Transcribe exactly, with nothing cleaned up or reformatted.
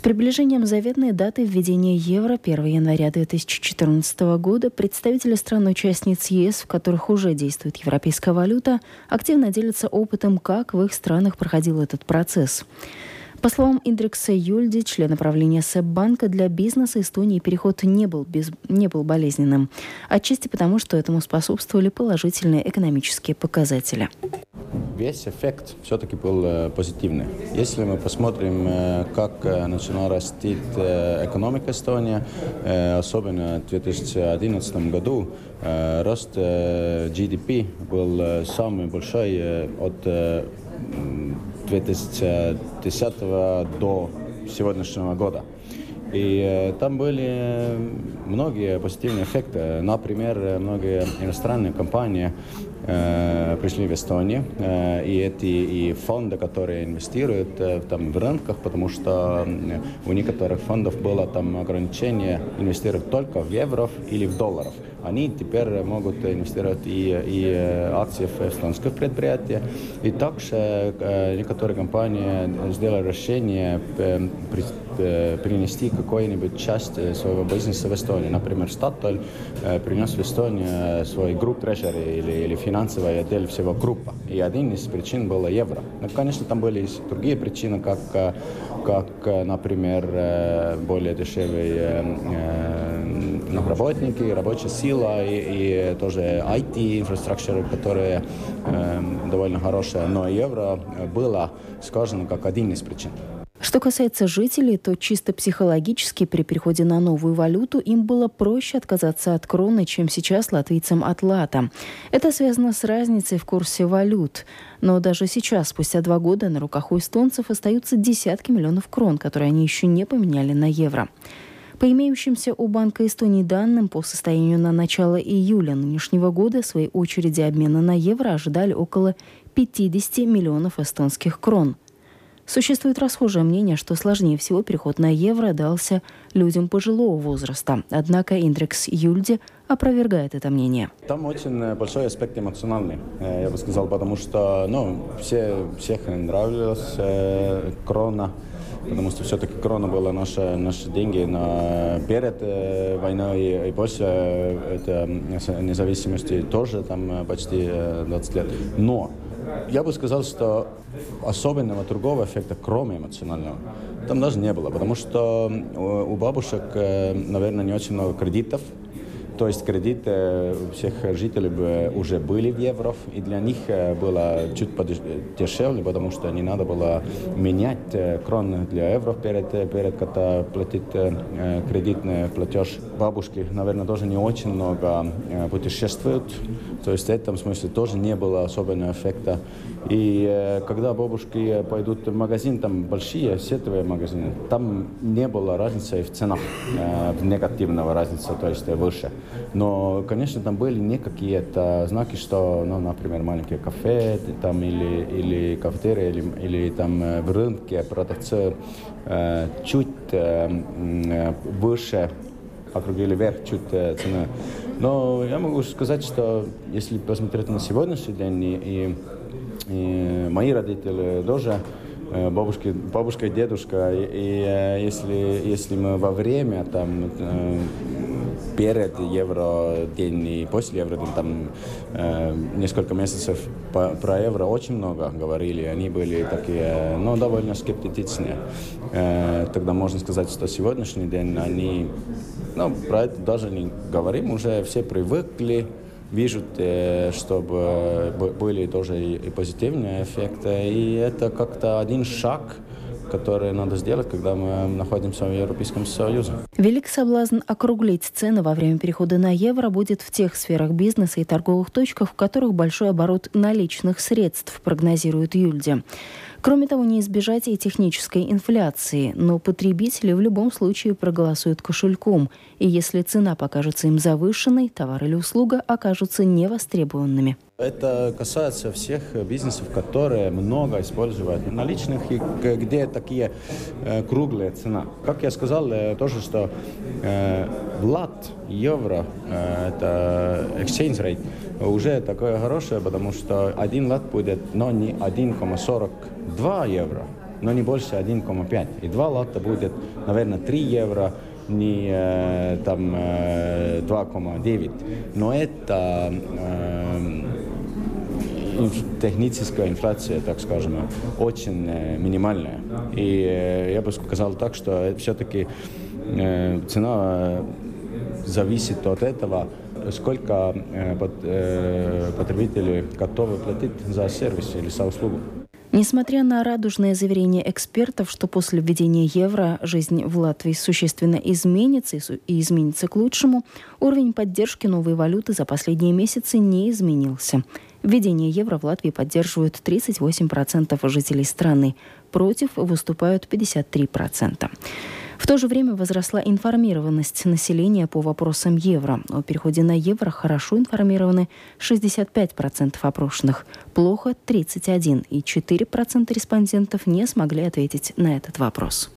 приближением заветной даты введения евро первого января две тысячи четырнадцатого года представители стран-участниц ЕС, в которых уже действует европейская валюта, активно делятся опытом, как в их странах проходил этот процесс. По словам Индекса Юльди, члена правления СЭБ-банка, для бизнеса Эстонии переход не был, без, не был болезненным. Отчасти потому, что этому способствовали положительные экономические показатели. Весь эффект все-таки был позитивный. Если мы посмотрим, как начала расти экономика Эстонии, особенно в две тысячи одиннадцатом году, рост джи ди пи был самый большой от две тысячи десятого до сегодняшнего года. И э, там были многие позитивные эффекты. Например, многие иностранные компании э, пришли в Эстонию, э, и эти и фонды, которые инвестируют э, там, в рынках, потому что у некоторых фондов было там ограничение инвестировать только в евро или в долларах. Они теперь могут инвестировать и, и акции в эстонских предприятиях. И также э, некоторые компании сделали решение э, при, э, принести какую-нибудь часть своего бизнеса в Эстонию. Например, Statoil э, принес в Эстонию свой групп трежери или, или финансовый отдел всего группа. И один из причин был евро. Но, конечно, там были и другие причины, как, как например, более дешевые работники, рабочая сила и, и тоже ай ти-инфраструктура, которые э, довольно хорошая. Но евро было сказано как один из причин. Что касается жителей, то чисто психологически при переходе на новую валюту им было проще отказаться от кроны, чем сейчас латвийцам от лата. Это связано с разницей в курсе валют. Но даже сейчас, спустя два года, на руках у эстонцев остаются десятки миллионов крон, которые они еще не поменяли на евро. По имеющимся у Банка Эстонии данным, по состоянию на начало июля нынешнего года, в своей очереди обмена на евро ожидали около пятьдесят миллионов эстонских крон. Существует расхожее мнение, что сложнее всего переход на евро дался людям пожилого возраста. Однако Индекс Юльди опровергает это мнение. Там очень большой аспект эмоциональный, я бы сказал, потому что ну, все, всех нравилась э, крона. Потому что все-таки крона была наши, наши деньги на, перед э, войной и после э, это, независимости тоже там почти э, двадцать лет. Но я бы сказал, что особенного другого эффекта, кроме эмоционального, там даже не было. Потому что у, у бабушек, э, наверное, не очень много кредитов. То есть кредиты у всех жителей уже были в евро, и для них было чуть подешевле, потому что не надо было менять кроны для евро перед, перед когда платить кредитный платеж. Бабушки, наверное, тоже не очень много путешествуют, то есть в этом смысле тоже не было особенного эффекта. И когда бабушки пойдут в магазин, там большие сетевые магазины, там не было разницы в ценах, в негативного разницы, то есть выше. Но, конечно, там были не какие-то знаки, что, ну, например, маленькие кафе там, или, или кафетерии, или, или там в рынке продавцы э, чуть э, выше, округлили вверх чуть э, цены. Но я могу сказать, что если посмотреть на сегодняшний день, и, и, и мои родители тоже, бабушки, бабушка и дедушка, и, и если, если мы во время там перед евро день и после евро день, там э, несколько месяцев по, про евро очень много говорили, они были такие, ну, довольно скептичные. Э, тогда можно сказать, что сегодняшний день они, ну, про это даже не говорим, уже все привыкли, видят, э, чтобы были тоже и, и позитивные эффекты, и это как-то один шаг, которые надо сделать, когда мы находимся в Европейском Союзе. Велик соблазн округлить цены во время перехода на евро будет в тех сферах бизнеса и торговых точках, в которых большой оборот наличных средств, прогнозирует Юльди. Кроме того, не избежать и технической инфляции, но потребители в любом случае проголосуют кошельком, и если цена покажется им завышенной, товар или услуга окажутся невостребованными. Это касается всех бизнесов, которые много используют наличных и где такие э, круглые цены. Как я сказал, э, тоже, что э, лат, евро, э, это exchange rate, уже такое хорошее, потому что один лат будет, но не один целых сорок два евро, но не больше один и пять. И два лата будет, наверное, три евро, не э, там э, два и девять. Но это э, техническая инфляция, так скажем, очень э, минимальная. И э, я бы сказал так, что все-таки э, цена зависит от этого, сколько э, под, э, потребители готовы платить за сервис или за услугу. Несмотря на радужное заверение экспертов, что после введения евро жизнь в Латвии существенно изменится и изменится к лучшему, уровень поддержки новой валюты за последние месяцы не изменился. Введение евро в Латвии поддерживают тридцать восемь процентов жителей страны, против выступают пятьдесят три процента. В то же время возросла информированность населения по вопросам евро. О переходе на евро хорошо информированы шестьдесят пять процентов опрошенных, плохо тридцать один процент, и четыре процента респондентов не смогли ответить на этот вопрос.